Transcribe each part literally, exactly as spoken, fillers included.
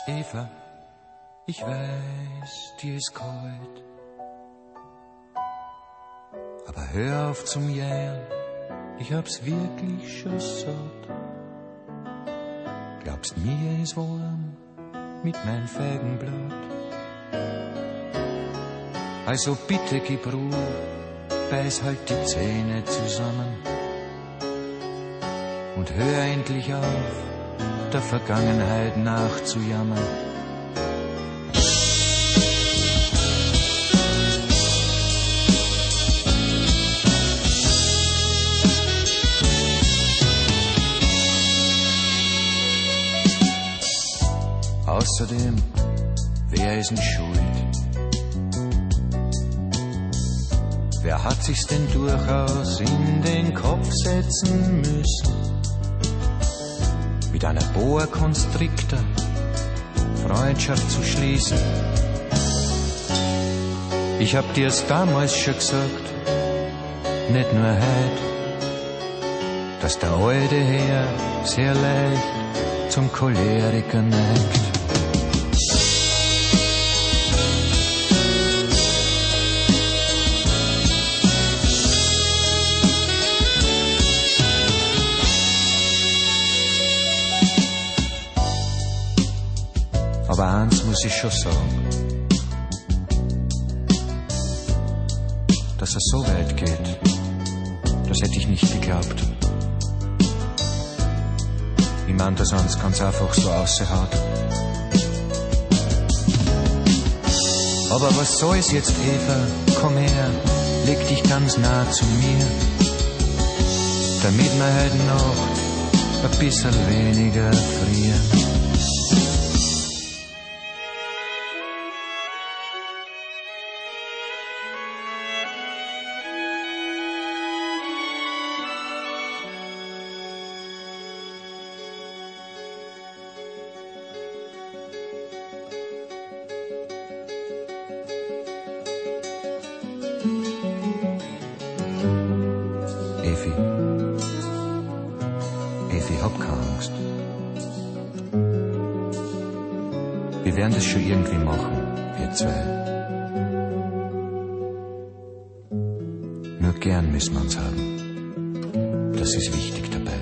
Eva, ich weiß, dir ist kalt, aber hör auf zum Jammern, ich hab's wirklich schon satt. Glaubst mir ist warm mit mein Feigenblatt? Also bitte gib Ruhe, beiß halt die Zähne zusammen und hör endlich auf, der Vergangenheit nachzujammern. Außerdem, wer ist denn schuld? Wer hat sich's denn durchaus in den Kopf setzen müssen, mit einer Boa Constrictor Freundschaft zu schließen? Ich hab dir's damals schon gesagt, nicht nur heut, dass der alte Herr sehr leicht zum Choleriker neigt. Aber eins muss ich schon sagen, dass es so weit geht, das hätte ich nicht geglaubt. Ich mein, dass er uns ganz einfach so raushaut. Aber was soll's jetzt, Eva? Komm her, leg dich ganz nah zu mir, damit wir heute noch ein bisschen weniger frieren. Evi, Evi, hab keine Angst. Wir werden das schon irgendwie machen, wir zwei. Nur gern müssen wir uns haben. Das ist wichtig dabei.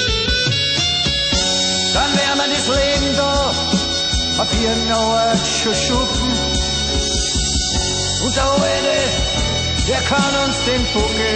Dann werden wir das Leben da auf irgendeine Art schon schuppen. Und der Alte, der kann uns den Buckel